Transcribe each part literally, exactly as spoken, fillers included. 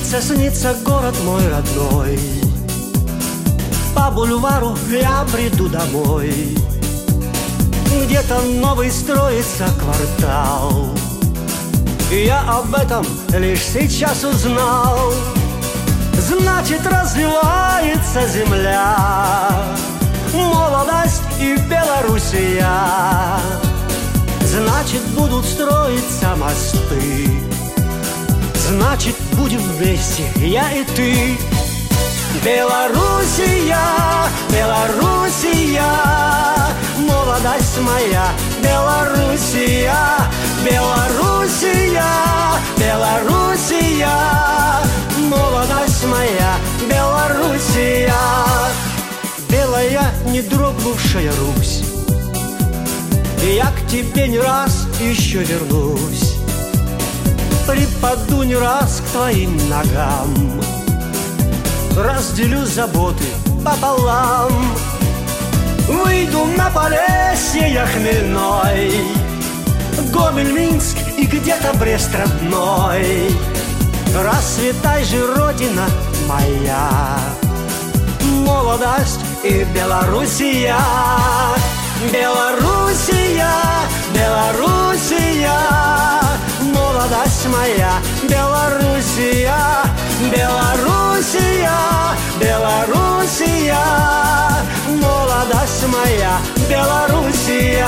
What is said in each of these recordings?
снится, снится город мой родной. По бульвару я бреду домой. Где-то новый строится квартал, и я об этом лишь сейчас узнал. Значит, развивается земля, молодость и Белоруссия. Значит, будут строиться мосты, значит, будем вместе я и ты. Белоруссия, Белоруссия, молодость моя, Белоруссия, Белоруссия, Белоруссия, молодость моя, Белоруссия. Белая, не дрогнувшая Русь, я к тебе не раз еще вернусь. Припаду не раз к твоим ногам, разделю заботы пополам. Выйду на Полесье я хмельной, Гомель, Минск и где-то Брест родной. Расцветай же, Родина моя, молодость и Белоруссия. Белоруссия, Белоруссия, молодость моя, Белоруссия. Белоруссия, Белоруссия, молодость моя, Белоруссия.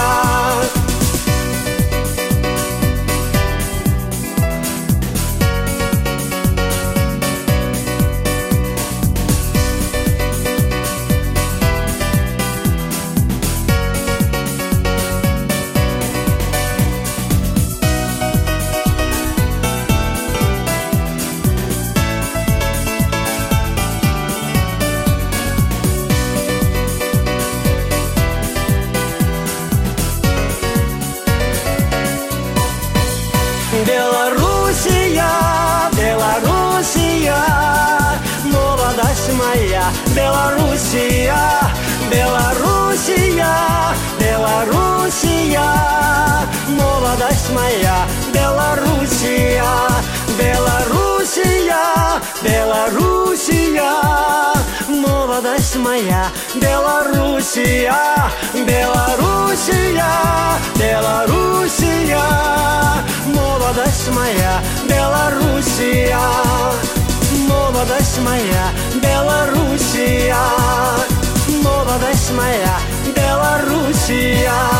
Белоруссия, Белоруссия, молодость моя, Белоруссия. Белоруссия, Белоруссия, молодость моя, Белоруссия. Белоруссия, Белоруссия, молодость моя, Белоруссия. Белоруссия, Белоруссия, молодость моя, Белоруссия. Молодость моя, Белоруссия. Молодость моя, Белоруссия.